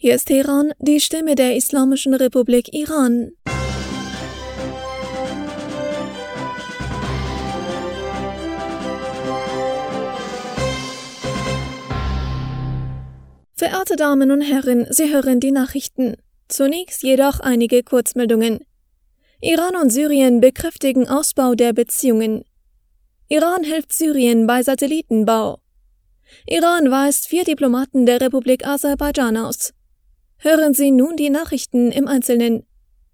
Hier ist Teheran, die Stimme der Islamischen Republik Iran. Verehrte Damen und Herren, Sie hören die Nachrichten. Zunächst jedoch einige Kurzmeldungen. Iran und Syrien bekräftigen Ausbau der Beziehungen. Iran hilft Syrien bei Satellitenbau. Iran weist 4 Diplomaten der Republik Aserbaidschan aus. Hören Sie nun die Nachrichten im Einzelnen.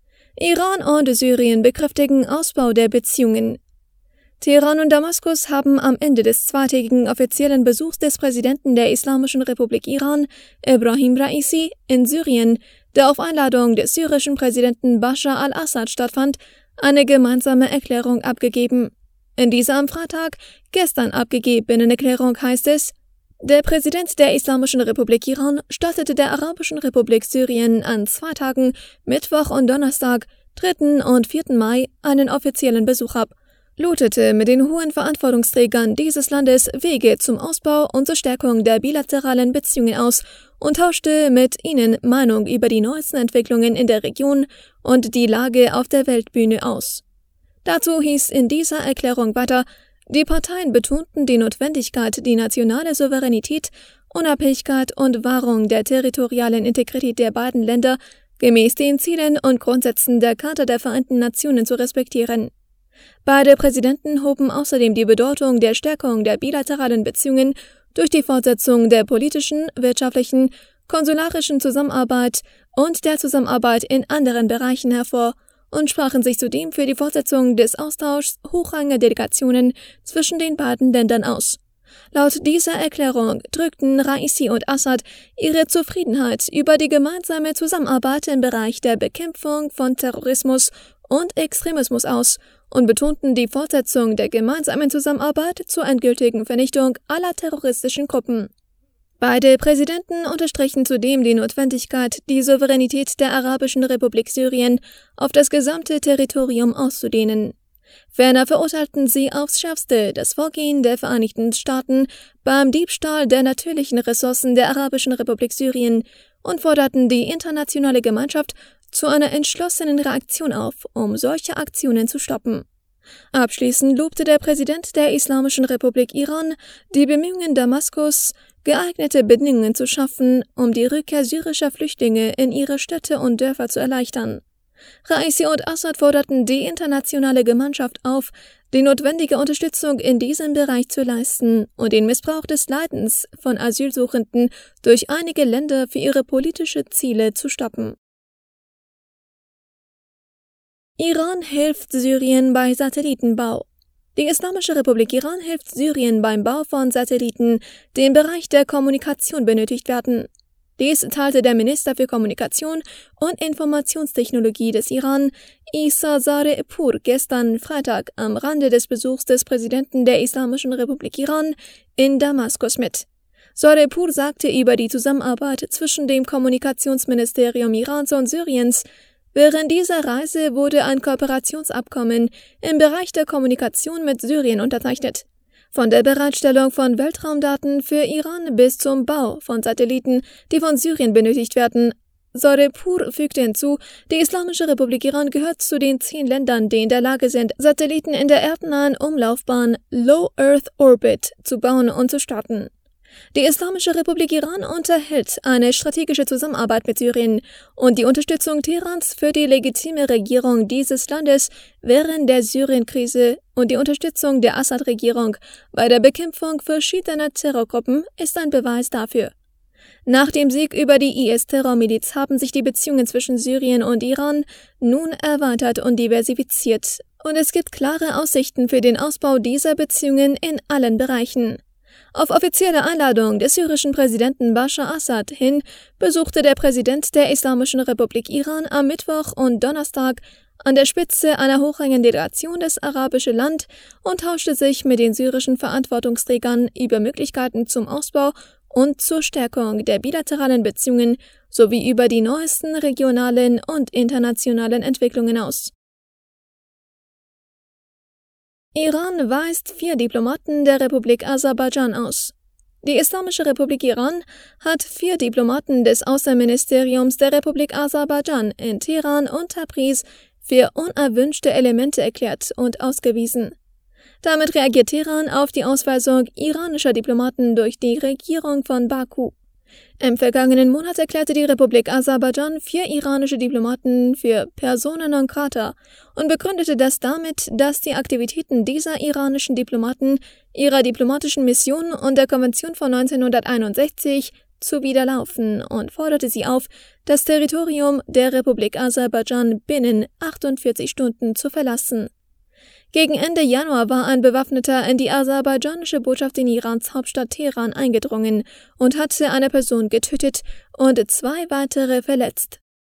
Iran und Syrien bekräftigen Ausbau der Beziehungen. Teheran und Damaskus haben am Ende des zweitägigen offiziellen Besuchs des Präsidenten der Islamischen Republik Iran, Ebrahim Raisi, in Syrien, der auf Einladung des syrischen Präsidenten Bashar al-Assad stattfand, eine gemeinsame Erklärung abgegeben. In dieser am Freitag gestern abgegebenen Erklärung heißt es: Der Präsident der Islamischen Republik Iran stattete der Arabischen Republik Syrien an 2 Tagen, Mittwoch und Donnerstag, 3. und 4. Mai, einen offiziellen Besuch ab, lotete mit den hohen Verantwortungsträgern dieses Landes Wege zum Ausbau und zur Stärkung der bilateralen Beziehungen aus und tauschte mit ihnen Meinung über die neuesten Entwicklungen in der Region und die Lage auf der Weltbühne aus. Dazu hieß in dieser Erklärung weiter: Die Parteien betonten die Notwendigkeit, die nationale Souveränität, Unabhängigkeit und Wahrung der territorialen Integrität der beiden Länder gemäß den Zielen und Grundsätzen der Charta der Vereinten Nationen zu respektieren. Beide Präsidenten hoben außerdem die Bedeutung der Stärkung der bilateralen Beziehungen durch die Fortsetzung der politischen, wirtschaftlichen, konsularischen Zusammenarbeit und der Zusammenarbeit in anderen Bereichen hervor und sprachen sich zudem für die Fortsetzung des Austauschs hochrangiger Delegationen zwischen den beiden Ländern aus. Laut dieser Erklärung drückten Raisi und Assad ihre Zufriedenheit über die gemeinsame Zusammenarbeit im Bereich der Bekämpfung von Terrorismus und Extremismus aus und betonten die Fortsetzung der gemeinsamen Zusammenarbeit zur endgültigen Vernichtung aller terroristischen Gruppen. Beide Präsidenten unterstrichen zudem die Notwendigkeit, die Souveränität der Arabischen Republik Syrien auf das gesamte Territorium auszudehnen. Ferner verurteilten sie aufs Schärfste das Vorgehen der Vereinigten Staaten beim Diebstahl der natürlichen Ressourcen der Arabischen Republik Syrien und forderten die internationale Gemeinschaft zu einer entschlossenen Reaktion auf, um solche Aktionen zu stoppen. Abschließend lobte der Präsident der Islamischen Republik Iran die Bemühungen Damaskus, geeignete Bedingungen zu schaffen, um die Rückkehr syrischer Flüchtlinge in ihre Städte und Dörfer zu erleichtern. Raisi und Assad forderten die internationale Gemeinschaft auf, die notwendige Unterstützung in diesem Bereich zu leisten und den Missbrauch des Leidens von Asylsuchenden durch einige Länder für ihre politischen Ziele zu stoppen. Iran hilft Syrien bei Satellitenbau. Die Islamische Republik Iran hilft Syrien beim Bau von Satelliten, die im Bereich der Kommunikation benötigt werden. Dies teilte der Minister für Kommunikation und Informationstechnologie des Iran, Issa Zarepur, gestern Freitag am Rande des Besuchs des Präsidenten der Islamischen Republik Iran in Damaskus mit. Zarepur sagte über die Zusammenarbeit zwischen dem Kommunikationsministerium Irans und Syriens: Während dieser Reise wurde ein Kooperationsabkommen im Bereich der Kommunikation mit Syrien unterzeichnet. Von der Bereitstellung von Weltraumdaten für Iran bis zum Bau von Satelliten, die von Syrien benötigt werden. Zarepur fügte hinzu, die Islamische Republik Iran gehört zu den 10 Ländern, die in der Lage sind, Satelliten in der erdnahen Umlaufbahn Low Earth Orbit zu bauen und zu starten. Die Islamische Republik Iran unterhält eine strategische Zusammenarbeit mit Syrien und die Unterstützung Teherans für die legitime Regierung dieses Landes während der Syrien-Krise und die Unterstützung der Assad-Regierung bei der Bekämpfung verschiedener Terrorgruppen ist ein Beweis dafür. Nach dem Sieg über die IS-Terrormiliz haben sich die Beziehungen zwischen Syrien und Iran nun erweitert und diversifiziert, und es gibt klare Aussichten für den Ausbau dieser Beziehungen in allen Bereichen. Auf offizielle Einladung des syrischen Präsidenten Bashar Assad hin besuchte der Präsident der Islamischen Republik Iran am Mittwoch und Donnerstag an der Spitze einer hochrangigen Delegation das arabische Land und tauschte sich mit den syrischen Verantwortungsträgern über Möglichkeiten zum Ausbau und zur Stärkung der bilateralen Beziehungen sowie über die neuesten regionalen und internationalen Entwicklungen aus. Iran weist 4 Diplomaten der Republik Aserbaidschan aus. Die Islamische Republik Iran hat 4 Diplomaten des Außenministeriums der Republik Aserbaidschan in Teheran und Tabriz für unerwünschte Elemente erklärt und ausgewiesen. Damit reagiert Teheran auf die Ausweisung iranischer Diplomaten durch die Regierung von Baku. Im vergangenen Monat erklärte die Republik Aserbaidschan 4 iranische Diplomaten für persona non grata und begründete das damit, dass die Aktivitäten dieser iranischen Diplomaten ihrer diplomatischen Mission und der Konvention von 1961 zuwiderlaufen und forderte sie auf, das Territorium der Republik Aserbaidschan binnen 48 Stunden zu verlassen. Gegen Ende Januar war ein Bewaffneter in die aserbaidschanische Botschaft in Irans Hauptstadt Teheran eingedrungen und hatte eine Person getötet und 2 weitere verletzt.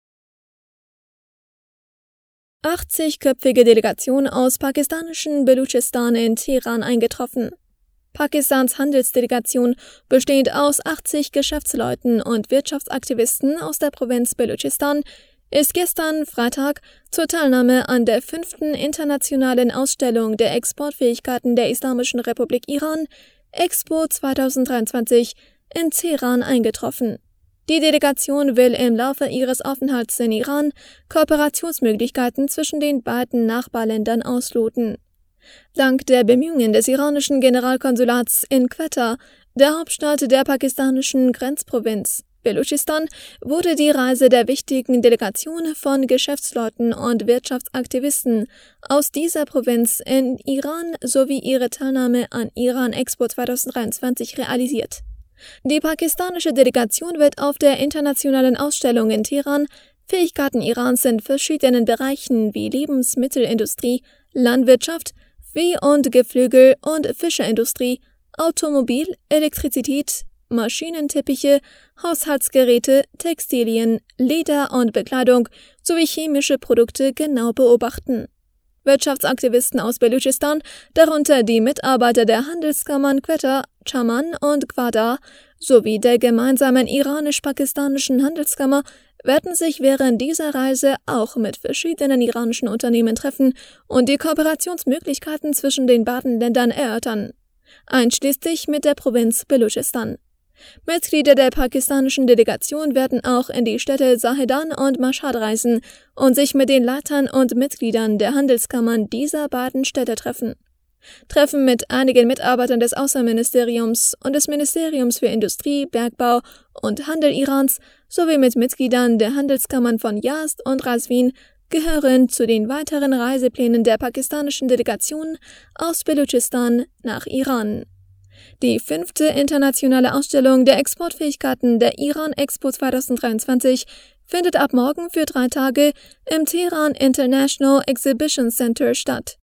80-köpfige Delegation aus pakistanischen Baluchistan in Teheran eingetroffen. Pakistans Handelsdelegation, bestehend aus 80 Geschäftsleuten und Wirtschaftsaktivisten aus der Provinz Baluchistan, ist gestern Freitag zur Teilnahme an der 5. internationalen Ausstellung der Exportfähigkeiten der Islamischen Republik Iran, Expo 2023, in Teheran eingetroffen. Die Delegation will im Laufe ihres Aufenthalts in Iran Kooperationsmöglichkeiten zwischen den beiden Nachbarländern ausloten. Dank der Bemühungen des iranischen Generalkonsulats in Quetta, der Hauptstadt der pakistanischen Grenzprovinz Baluchistan, wurde die Reise der wichtigen Delegation von Geschäftsleuten und Wirtschaftsaktivisten aus dieser Provinz in Iran sowie ihre Teilnahme an Iran Expo 2023 realisiert. Die pakistanische Delegation wird auf der internationalen Ausstellung in Teheran Fähigkeiten Irans in verschiedenen Bereichen wie Lebensmittelindustrie, Landwirtschaft, Vieh- und Geflügel- und Fischerindustrie, Automobil, Elektrizität, Maschinenteppiche, Haushaltsgeräte, Textilien, Leder und Bekleidung sowie chemische Produkte genau beobachten. Wirtschaftsaktivisten aus Baluchistan, darunter die Mitarbeiter der Handelskammern Quetta, Chaman und Gwadar sowie der gemeinsamen iranisch-pakistanischen Handelskammer, werden sich während dieser Reise auch mit verschiedenen iranischen Unternehmen treffen und die Kooperationsmöglichkeiten zwischen den beiden Ländern erörtern, einschließlich mit der Provinz Baluchistan. Mitglieder der pakistanischen Delegation werden auch in die Städte Zahedan und Mashhad reisen und sich mit den Leitern und Mitgliedern der Handelskammern dieser beiden Städte treffen. Treffen mit einigen Mitarbeitern des Außenministeriums und des Ministeriums für Industrie, Bergbau und Handel Irans sowie mit Mitgliedern der Handelskammern von Yazd und Razvin gehören zu den weiteren Reiseplänen der pakistanischen Delegation aus Baluchistan nach Iran. Die 5. internationale Ausstellung der Exportfähigkeiten der Iran Expo 2023 findet ab morgen für 3 Tage im Teheran International Exhibition Center statt.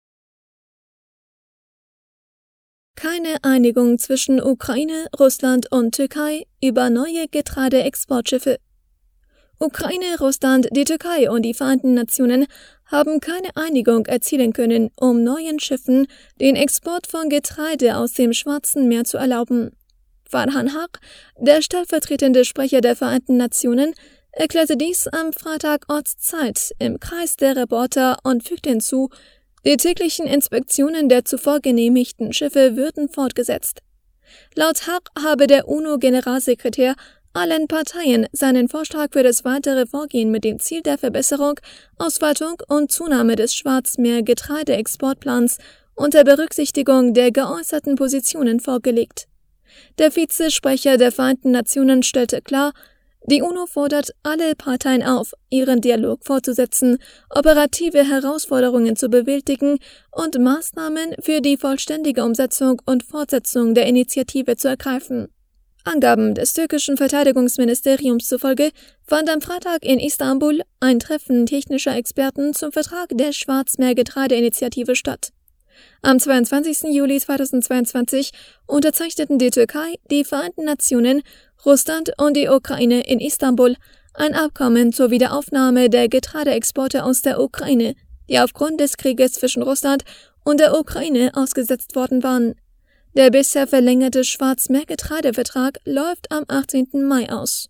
Keine Einigung zwischen Ukraine, Russland und Türkei über neue Getreideexportschiffe. Ukraine, Russland, die Türkei und die Vereinten Nationen haben keine Einigung erzielen können, um neuen Schiffen den Export von Getreide aus dem Schwarzen Meer zu erlauben. Farhan Haq, der stellvertretende Sprecher der Vereinten Nationen, erklärte dies am Freitag Ortszeit im Kreis der Reporter und fügte hinzu, die täglichen Inspektionen der zuvor genehmigten Schiffe würden fortgesetzt. Laut Haq habe der UNO-Generalsekretär allen Parteien seinen Vorschlag für das weitere Vorgehen mit dem Ziel der Verbesserung, Ausweitung und Zunahme des Schwarzmeer-Getreideexportplans unter Berücksichtigung der geäußerten Positionen vorgelegt. Der Vizesprecher der Vereinten Nationen stellte klar, die UNO fordert alle Parteien auf, ihren Dialog fortzusetzen, operative Herausforderungen zu bewältigen und Maßnahmen für die vollständige Umsetzung und Fortsetzung der Initiative zu ergreifen. Angaben des türkischen Verteidigungsministeriums zufolge fand am Freitag in Istanbul ein Treffen technischer Experten zum Vertrag der Schwarzmeer-Getreideinitiative statt. Am 22. Juli 2022 unterzeichneten die Türkei, die Vereinten Nationen, Russland und die Ukraine in Istanbul ein Abkommen zur Wiederaufnahme der Getreideexporte aus der Ukraine, die aufgrund des Krieges zwischen Russland und der Ukraine ausgesetzt worden waren. Der bisher verlängerte Schwarzmeer-Getreidevertrag läuft am 18. Mai aus.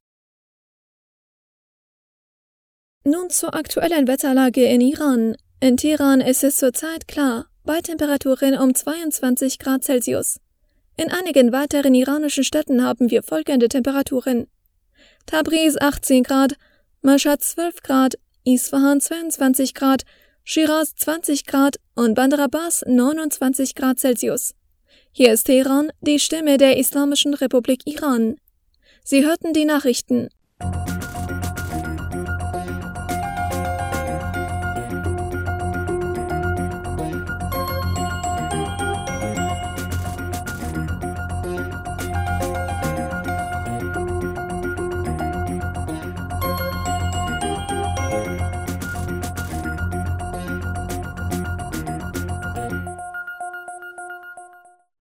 Nun zur aktuellen Wetterlage in Iran. In Teheran ist es zurzeit klar, bei Temperaturen um 22 Grad Celsius. In einigen weiteren iranischen Städten haben wir folgende Temperaturen: Tabriz 18 Grad, Mashhad 12 Grad, Isfahan 22 Grad, Shiraz 20 Grad und Bandar Abbas 29 Grad Celsius. Hier ist Teheran, die Stimme der Islamischen Republik Iran. Sie hörten die Nachrichten.